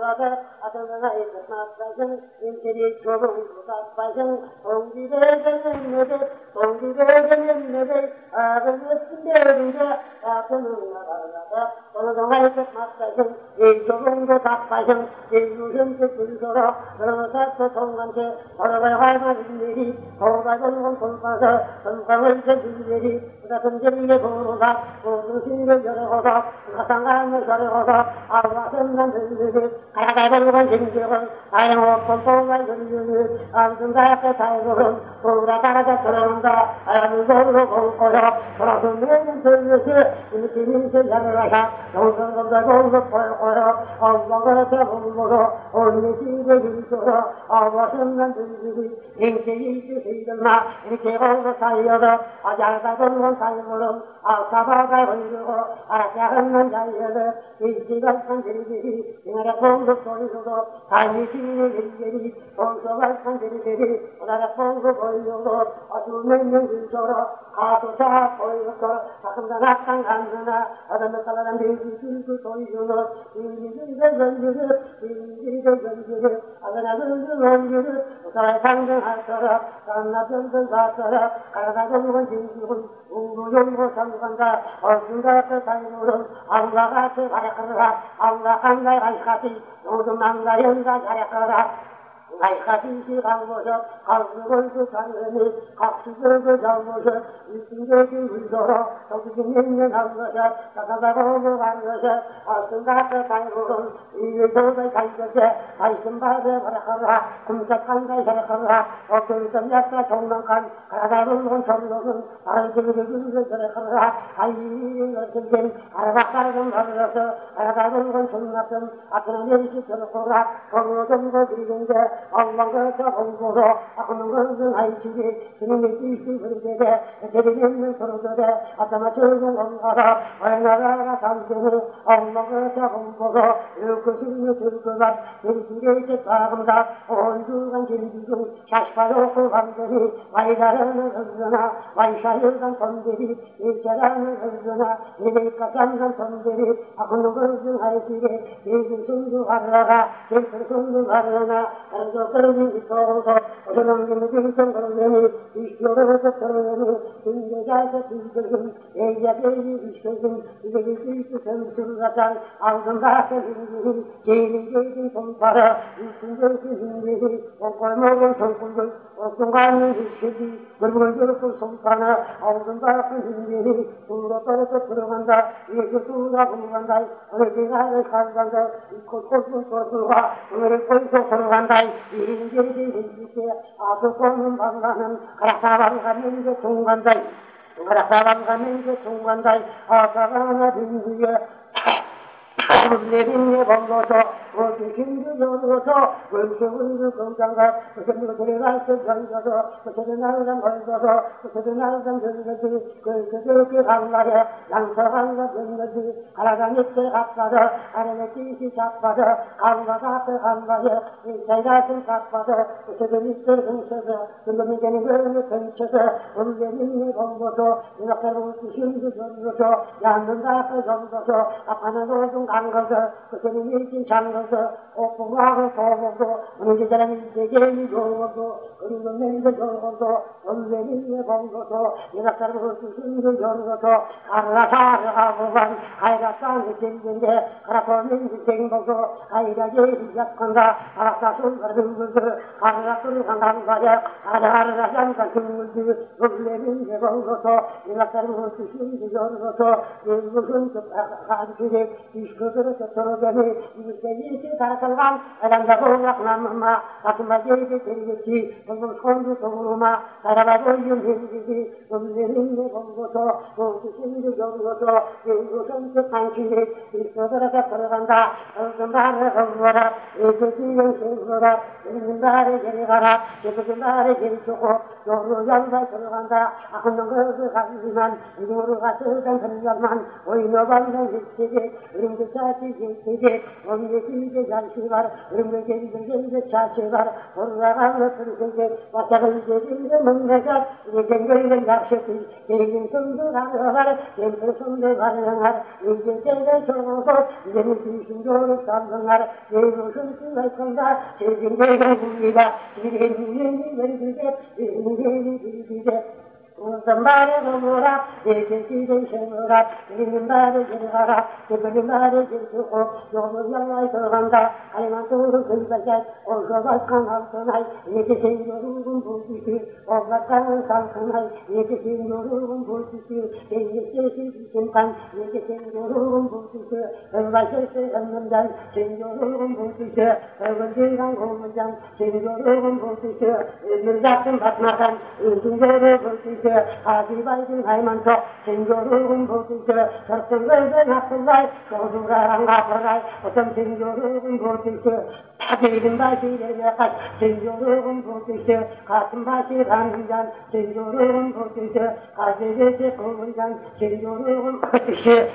아가가 아들나라 이것마다는 인тер이 조롱보다 빠진 공기대전연내대 공기대전연내대 아들의 신대리가 아들은 나라가 어느동안 이것마다는 이 조롱보다 빠진 일루전체 불서로 그러면서 동간체 서로가 활발한 일이 도가전 건 돌파서 건강을 제주들이 같은 재미의 보로가 모든 신을 열어서 가상강을 열어서 아와선난 들들이 가야가는 진정은 아영옥 공공한 들들이 암승가의 사이로는 돌아가라가 들어온다 아무걸로 공고요 돌아서 내는 들듯이 일진인세 열어라야 영성검자 공급 보여고요 엄마가 대부분으로 온리 집에 일소로 아와선난 들들이 인체일지 세이든나 이렇게 공급 사이여도 아잘가던 건 사이로는 아사바가 걸리고 아작은 자이여도 일지가 들들이 이나라 공급 소리로도 다니시는 일들이 공급할 산들들이 나라 공급 보이려고 아주 몇명 일서로 가도사 보이고 가끔다 낙상 간느나 아담의 깔라단 대지들도 소리로도 일지가 전주를 일지가 전주를 아담의 전주를 우사의 상등하더라 깐나편들 가더라 가라다는 건 진주군 우무용고 상관다 어순가 그 사이로는 안가같이 가락하라 안가한가 가이카시 모두 망가연가 가락하라 가이카시 강보셔 강수건수 장면이 각수건수 장보셔 일진적이 물서로 정신있는 한 것이 가가가고 간 것이 어순가 그 사이로는 일일도가 간 것이 가이신바에 가락하라 kumsak한가 가락하라 어떤 약가 종랑간 가라다는 건 전로는 알지르르르 가락하라 아이는 어떻게 알아가는 말로서 알아가는 건 존나선 아픈 일시 들어오라 공로좀 거리는데 엉망가 공부로 아픈 것은 아이치기 주님의 뜻이 그리되게 재리있는 서로들에 아따마 즐거운 건가라 얼마나 당신이 엉망가 공부로 일구심이 들고만 일시게 작은다 온주간 진주중 샤시파로고 감정이 와이다라는 흔드나 와이샤유간 손들이 일자라는 흔드나 이래까지한 손들이 아픈 것은 아이치게 일신도 가르라가 일신도 가르나 안조거리 있어서 어느놈이 일신 걸으니 이시오로서 걸으니 인계자서 뒤들은 예자들이 이시오신 이들이 일시 점수가장 아우성가서 인들이 제일제일 손바라 일신들이 인들이 꼴먹은 손굴들 어순간은 일시기 넓은 저렇게 손바나 아우성가서 인들이 둘러떨어져 들어간다 예수가 들어간다 오늘 지나를 간다 이코코스 소수가 오늘을 벌써 들어간다 인제지 인지게 아주 보는 방가는 가라사방 가는 게 중간다 가라사방 가는 게 중간다 아사가나 빈지에 내림에 번거서 어디신지 열어서 원수원수 건강가 그들로 들어가서 견져서 그들을 나르던 걸어서 그들을 나르던 견거지 그들을 강가에 양서강가 견거지 하나가니께 앞가서 하나의 뜻이 잡가서 강가가 앞에 강가에 일자이가슴 잡가서 그들을 밑을 근처서 그놈이 되는 걸음을 근처서 원래님의 번거서 이렇게 원수신지 열어서 양는가 앞에 견거서 앞하는 모든 강가서 그들이 일진 장가서 오픈하고 도보고 어느 사람이 세계를 요구도 그리고 내가 요구도 원래님의 번거도 내가 사람을 주신을 요구도 가라사하고만 가이라사는 생긴데 가라포는 생보고 가이라게 시작한다 가라사순 가는 것을 가라사순 간다는 거야 가라사장 죽는지 원래님의 번거도 내가 사람을 주신을 요구도 일부분 가지게 이슈들을 저러더니 이제 다락한 아랑다고 약남마 아줌마제게 데리겠지 무슨 손도 도로마 살아가고 있는지 없는 공부도 무슨도 저러도 이것은 그 당신이 이서들어가 들어간다 어떤 말을 하거라 이것이 생거라 있는 날에 데려가라 이것은 날에 데려주고 요로 양가 들어간다 하는 것을 가지지만 이거로 가서던 흔적만 오히려 받는 일치게 우린 그 yetişti, 17'de yarışı var, önümde geldi çarşı var, orada anlatıldı, vatanın cebinde memleket, gecen gönlün yakşısı, gelin sundu var, gelin sundu varlar, gecede çoğunlar, gelin sundu sandılar, gelin sundu sevginde geldiler, gelin verdiler, Somebody will up, they can see them show up, living by the general, the very matter is to hope, you're young like a Honda, I want to look like that, or go back on out tonight, you can see your room, or back on out tonight, you can see your room, in the station, you can see your room, and like I say, and then, sing your room, and when they run home and down, sing your room, in the Jackson, but not in the 아디바이든 하이만서 진조를 보듯이 절정을 나쁘라이 소주라랑 가버라이 어떤 진조를 보듯이 타기는 바시를 약간 진조를 보듯이 같은 바시라는 잔 진조를 보듯이 가지듯이 고운 잔 진조를 보듯이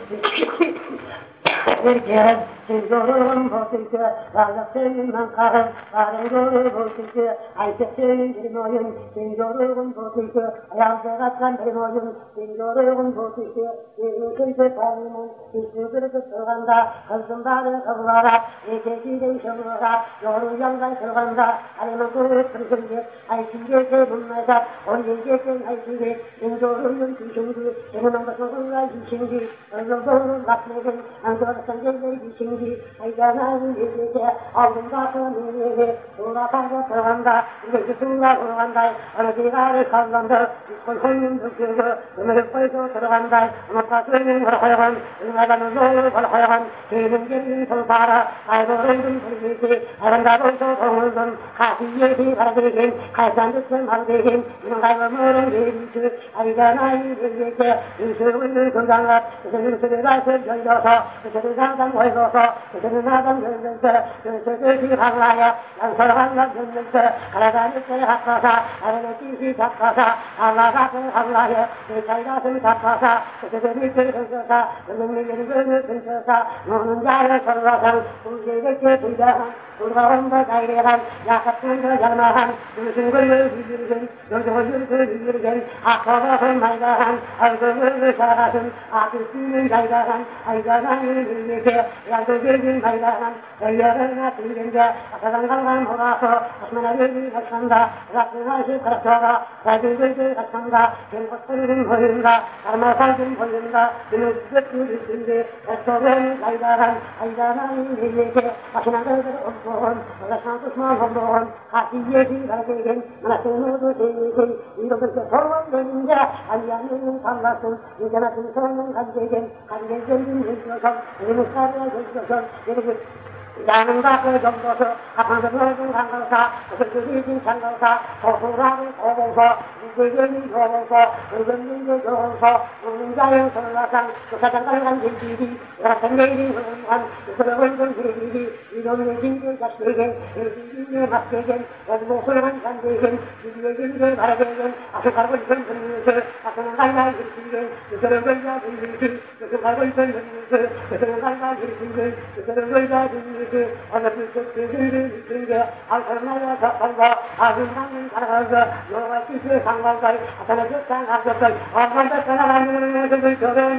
Erken, sinzorum boşuydu, varlık senin mankarım, varıngoru boşuydu, ayşe senin bir oyun, sinzorum boşuydu, ayağımda katlan bir oyun, sinzorum boşuydu, yürüyüşüydü tanımın, üstü kırganda, kızımları kıvlara, ekeciyle şovlara, yolu yandan kırganda, ayımın kırık kırgındı, ayşiye bulmadan, on yiyeceksin ayşiye, sinzorumun düşündü, senin anlaşılığına düşündü, özüm bakmadın, Sen gelmeyi düşündü, aydanın yedide, aldım bakımın yedi, Tuğla karda tığanda, gözü tuğla kurganda, Arıcıları kallandı, koyun döküldü, ömür koydu tırganda, Anakasının koygan, ünledanın yolu koygan, Gelin gelin tulpara, kaybolundum tulbisi, Arında boydu koğuldum, Kasiyeti vardegin, Kaysandıksın vardegin, Yine kaybolmurum gelişi, aydanın yedide, Üsürgün kırganlar, Üsürgün sürüversin göldosa, Kızıdan koydosa, kızından gönlünse, Gönlünse harlaya, Yansırganla gönlünse, Karadanlıkları haklasa, Arınıkisi taklasa, Allah'ın harlaya, Çaydasın taklasa, Kızını kırgınsa, Gönlünü kırgınsa, Nurun cahil sarılasan, Kulceylikçe tüydahan, Kurbanında gayrıyan, yakıtında yanmahan, Gülsün gönlü bildirgin, Gözü bildirgin, Akbabasın maydahan, Aydınlı sarasın, Aküstünün gaydahan, Aydanan yürüyüşe, Yazı gözün maydahan, Yarına tüyünce, Atadan kalkan murası, Osman'a gözü kaçkanda, Rabbin aşı kırklara, Rabbin gözü kaçkanda, Kırkıttırın boyunda, Karmasaldın boyunda, Gülüp götür üstünde, Restoran gaydahan, Aydanan yürüyüşe, Başına gözü olsun, Ulaşan kuşman olsun, Hasiyeti verdiğin, Anasını düzeydi, Yürüdükçe sorun dönünce, Aliyanın sallasın, Yücemetin sonun kalbedin, Kalbedin yüzüyorsun, Yürümüşlerle yüzüyorsun, Yürüdük. Yanındaki yoldosu, Akandıklarının kankalsa, Kızılgözü'nün kankalsa, Korkuların kovulsa, Yüzgözünün kovulsa, Ölümlüğünün kovulsa, Ölümcayın sırlasan, Kusadanlardan bildiği, Yaratan neyin hırından, Kısırgıldın bildiği, İlomlüğünün kaçtığın, Özgürlüğünü maskegen, Özgürlüğünün kandığın, Yüzgözünün varadığın, Asıkargın söndürülüsü, Asının kaynağı yürütüldün, Kısırgılda bildiği, Kısırgılda söndürülüsü, Kısırgılda bildiği, Kısırgılda bildiği, Anasını çöktüğünü düşünce, Alkırmaya saklanma, Ağzından karardı, Yola çıkıyor sangalday, Atana çökten aklıktan, Ağzında sana verdiğini görün,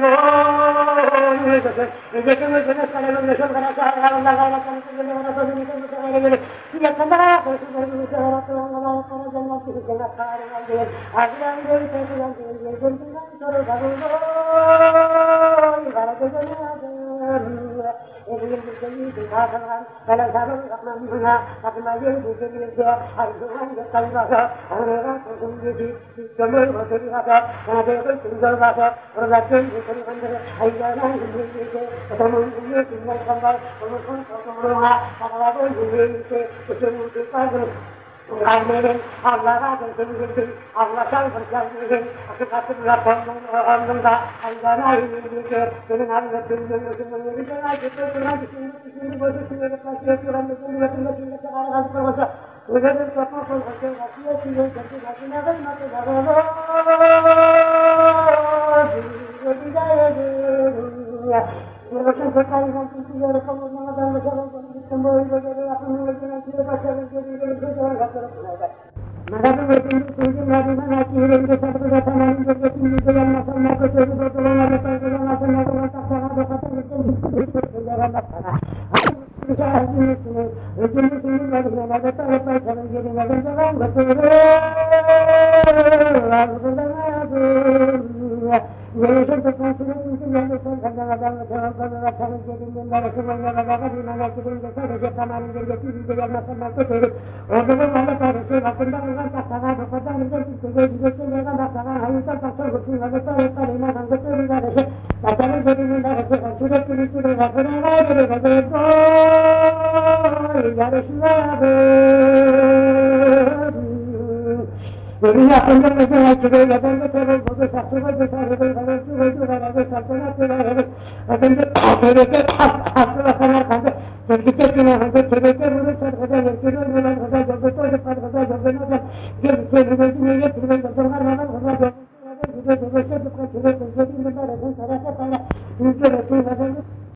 Ecekimiz günü sarılın, Yaşım karası ağlarında gayretlerini sürgünü, Ona sözünü sözünü sözünü gelip, Yakında koşulur, Şehratı Allah'a kara cennet gibi cennet kararına değil, Ağzından bir sözüden değil, Gözünden soru sarılır, Kara gözünü ağzır, Eğilim güzelliği kazanlar, Belasarın rahmanına, Fatıma yedi gelirse, Ayzuhan göstermasa, Anıran sözün gezi, Gömür oturuyasa, Kanadırın sınırlasa, Orlatın yıkırgındır, Ayyanan gülüyse, Otomun gülüyesinden kanlar, Onursun toplumluğuna, Sakaladın gülüyse, Uçumun tutmazdır, Aynerin Allah'a gözünüzün, Allah'tan fırçanızın, Akıkatımla konumunda, Aydan'a yürüyüşü, Senin anlatın gönlüsünün yürüyüşün, Aydıklarına düşündüğünü bozuştuğunu, Kasiyetinden düşündüğünü, Sünneti ağırlığı kırmasa, Üzerinde yapmak olmasın, Kasiyetinden kasiyetine kıymatı zararı, Dünya, Yürüyüşün fırçanızın,